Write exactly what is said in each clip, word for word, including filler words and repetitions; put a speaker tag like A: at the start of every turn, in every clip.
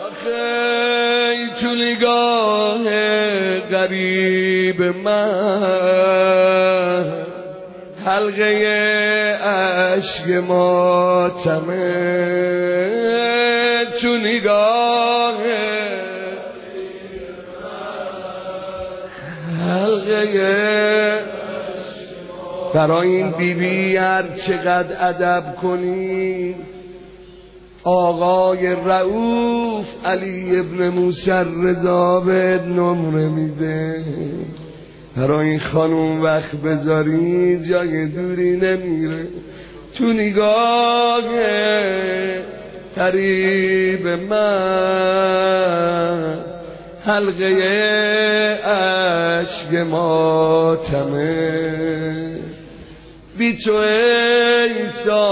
A: خیلی تو نگاه غریب من حلقه عشق ماتمه تو نگاه حلقه برای این بیبی هر چقدر ادب کنی آقای رؤوف علی ابن موسی رضا به نمره میده. برای این خانوم وقت بذاری جای دوری نمیره. تو نگاه قریب من حلقه عشق ماتمه بی تو ای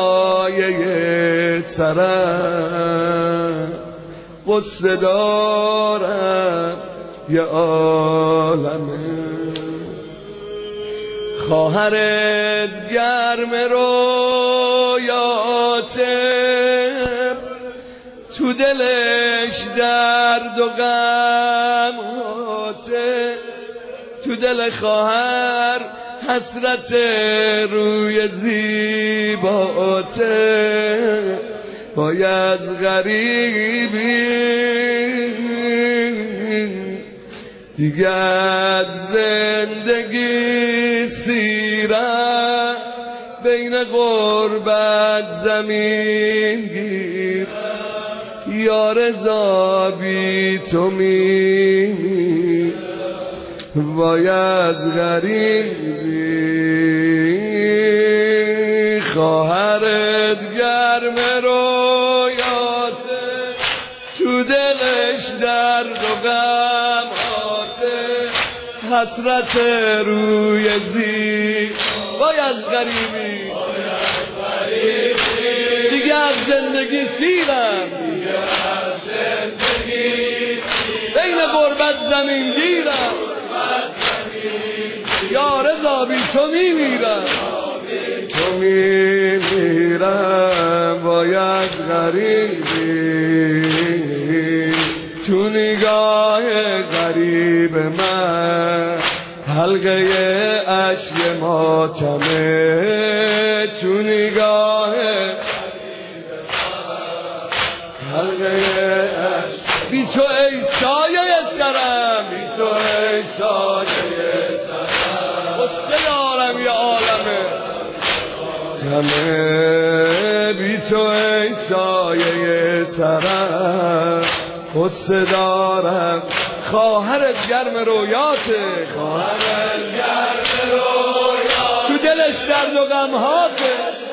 A: سایه سرم غصه دارم یه عالمه. خواهرت گرم رویاته تو دلش درد و غماته تو دل خواهر حسرت روی زیباته باید غریبی دیگه از زندگی سیرم بین غربت زمین گیر یا رضا بی تو میمی باید غریبی. خواهرت گرم رویاته تو دلش درد و غماته حسرت روی زی باید غریبی دیگه از زندگی سیرم بین غربت زمین گیرم یا رضا بی تو میمیرم تو میمیرم باید غریبی تو نگاه غریب من حلقه عشق ماتمه تو نگاه حلقه عشق بی تو ای سایه سرم بی تو ای سایه سرم غصه دارم یه عالمه همه بی تو ای سایه سرم غصه دارم. خواهرت گرم رویاته خواهرت گرم رویاته تو دلش درد و غمهاته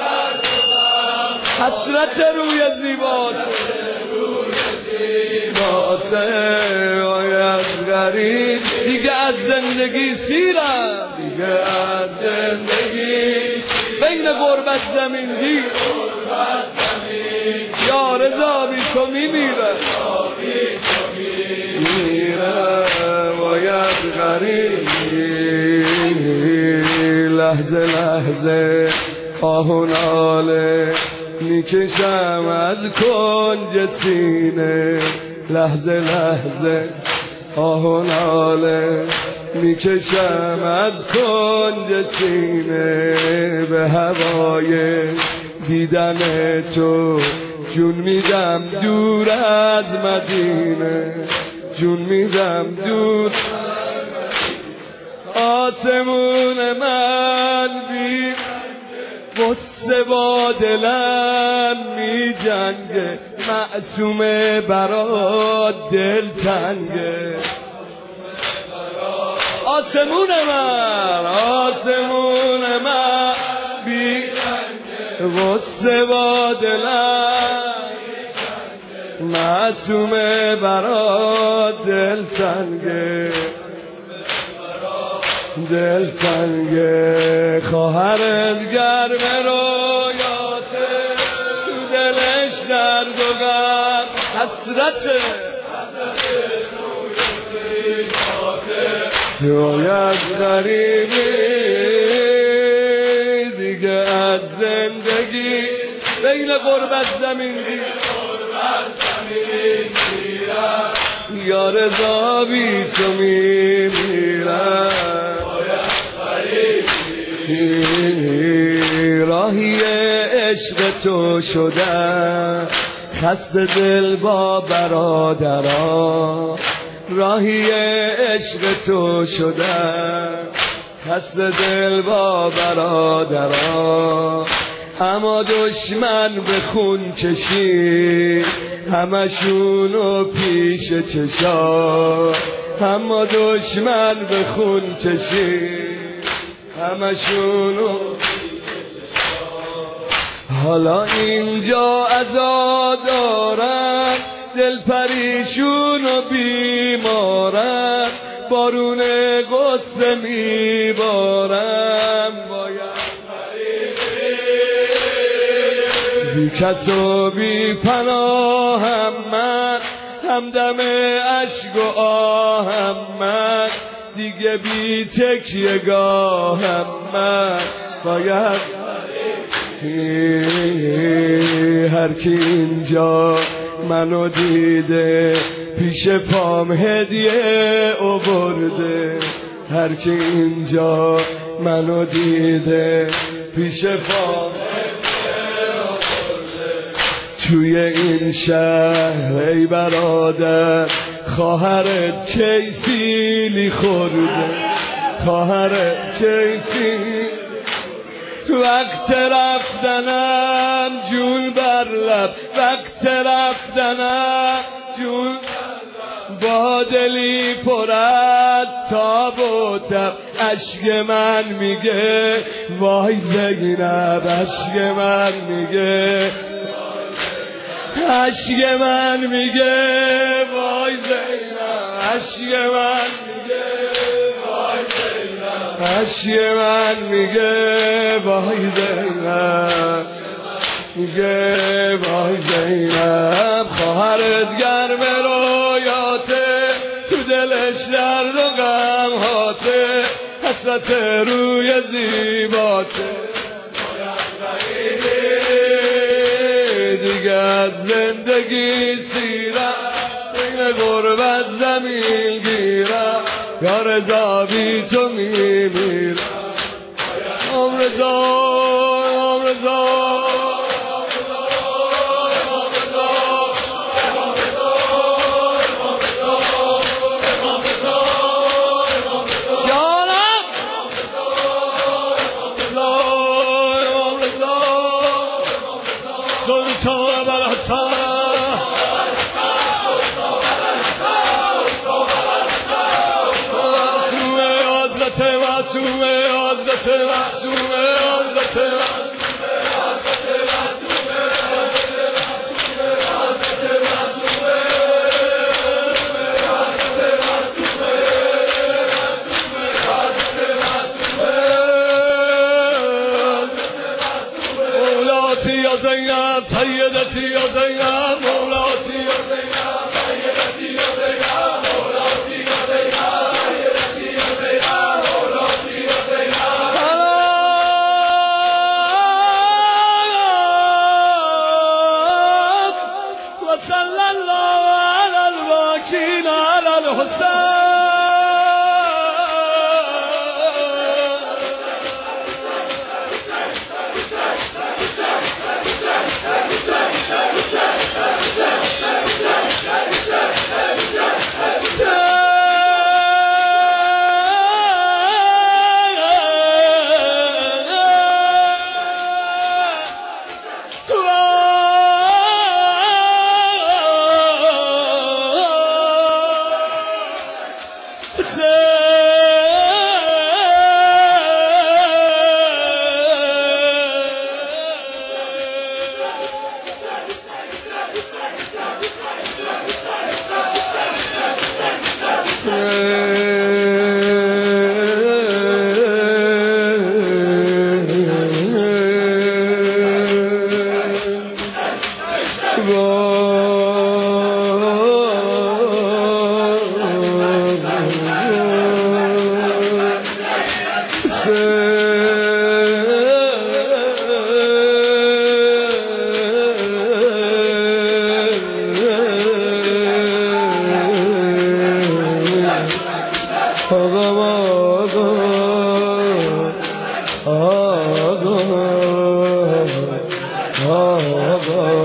A: حسرت روی زیباته باید غریب دیگه از زندگی سیرم دیگه از زندگی بین غربت زمین گیر یا رضا بی تو میمیرم میرم باید غریبی لحظه لحظه آه و ناله میکشم از کنج سینه لحظه لحظه آه و ناله میکشم از کنج سینه به هوای دیدن تو جون میدم دور از مدینه جون میدم دور آسمون من بی قصه با دلم می جنگه معصومه برات دل تنگه آسمون من آسمون من بی قصه با دلم معصومه برات دل تنگه دل تنگه. خواهرت گرم رویاته تو دلش درد و غم حسرته باید غریبی دیگه از زندگی بین غربت زمین گیر یا رضا بی تو میمیرم راهی عشق تو شدم خسته دل با برادران راهی عشق تو شدم خسته دل با برادران اما دشمن به خون کشید همشونو پیش چشا اما دشمن به خون کشید همشونو حالا اینجا عزا دارم دل پریشون و بیمارم بارون غصه میبارم باید بی کس و بی پناهم من همدم عشق و آهم من دیگه بی تکیه گاهم من باید هر کی اینجا منو دیده پیش پام هدیه آورده هر کی اینجا منو دیده پیش پام هدیه آورده توی این شهر ای برادر خواهرت کی سیلی خورده خواهرت کی سیلی وقت رفتنم جون بر لب وقت رفتنم جون با دلی پر از تاب و تب اشک من میگه وای زینب اشک من میگه اشک من میگه وای زینب اشک من میگه وای زینب اشک من میگه وای زینب میگه وای زینب خواهرت گرم رویاته تو دلش درد و غم هاته حسرت روی زیباته دیگه از زندگی سیرم این غربت زمین گیرم یا رضا بی تو میمیرم ام رضا ام رضا معصومه حضرت معصومه حضرت مولاتی یا زینب سیدتی یا زینب مولاتی یا زینب سیدتی یا زینب مولاتی یا زینب سیدتی یا زینب مولاتی یا زینب و صلی الله علی الواکین علی الحسین با